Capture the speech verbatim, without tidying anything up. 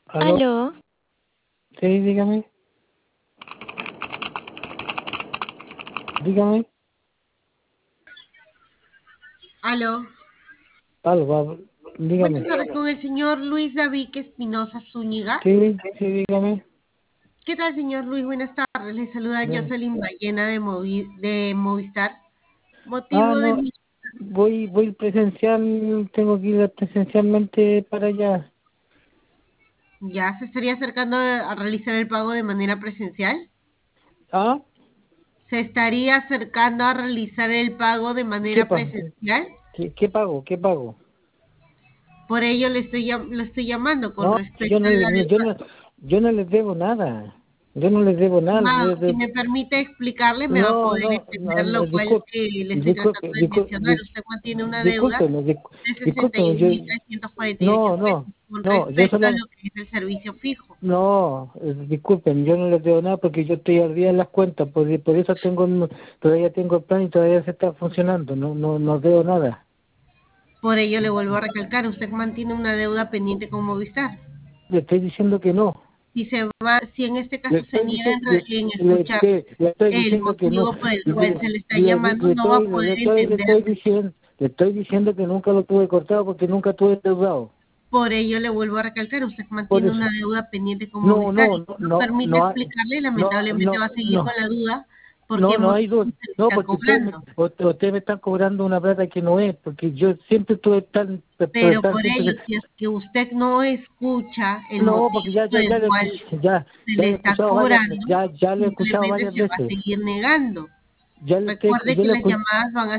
¿Aló? ¿Aló? Sí, dígame. Dígame. Aló. Aló, va- dígame. Buenas tardes con el señor Luis David Espinosa Zúñiga. Sí, sí, dígame. ¿Qué tal, señor Luis? Buenas tardes. Le saluda Bien. Jocelyn Ballena de, Movi de Movistar. Ah, Motivo de no, mi... voy, voy presencial, tengo que ir presencialmente para allá. ¿Ya se estaría acercando a realizar el pago de manera presencial? ¿Ah? ¿Se estaría acercando a realizar el pago de ¿Qué manera pago? presencial? ¿Qué, qué pago? ¿Qué pago? Por ello le estoy, llam- lo estoy llamando con No, yo respecto no, a le- la no, yo deuda. no, yo no les debo nada. Yo no les debo nada. Estimado, les si debo- me permite explicarle, me va a No, poder no, no, entender, no, lo cual disculpe, eh, le estoy tratando disculpe, de mencionar. disculpe, Usted mantiene una deuda discúlpeme, discú- de sesenta y discúlpeme, un yo, mil trescientos cuarenta y ocho no, no, pesos con no, yo respecto a solo, lo que es el servicio fijo. no, eh, disculpen, yo no les debo nada porque yo estoy al día en las cuentas, por, por eso tengo, el- todavía tengo el plan y todavía se está funcionando, no, no, no debo nada. Por ello le vuelvo a recalcar, usted mantiene una deuda pendiente con Movistar. Le estoy diciendo que no, Si se va, si en este le caso se estoy niega diciendo, en, re- le, en le, escuchar le- le estoy el diciendo que no, motivo por el y cual le, se le está le, llamando, le no va estoy, a le, poder estoy, le estoy entenderme. diciendo, le estoy diciendo que nunca lo tuve cortado porque nunca tuve deudado, Por ello le vuelvo a recalcar, usted por mantiene eso, una deuda pendiente con no, Movistar no, y si no, no no, permite no, hay- explicarle, no, lamentablemente no, va a seguir con no. la duda por No, qué no hay motivo duda. se le No, está porque ustedes me, cobrando. u- ustedes me están cobrando una plata que no es, porque yo siempre estuve tan, pe- pe- Pero tan por siempre. ello, si es que usted no escucha el No, motivo porque ya, por ya, ya el lo cual escuché, ya, se ya le lo he está escuchado varias, cobrando, ya, ya lo he escuchado simplemente varias se va a veces. seguir negando. Ya lo estoy, Recuerde yo que lo las escuché. llamadas van a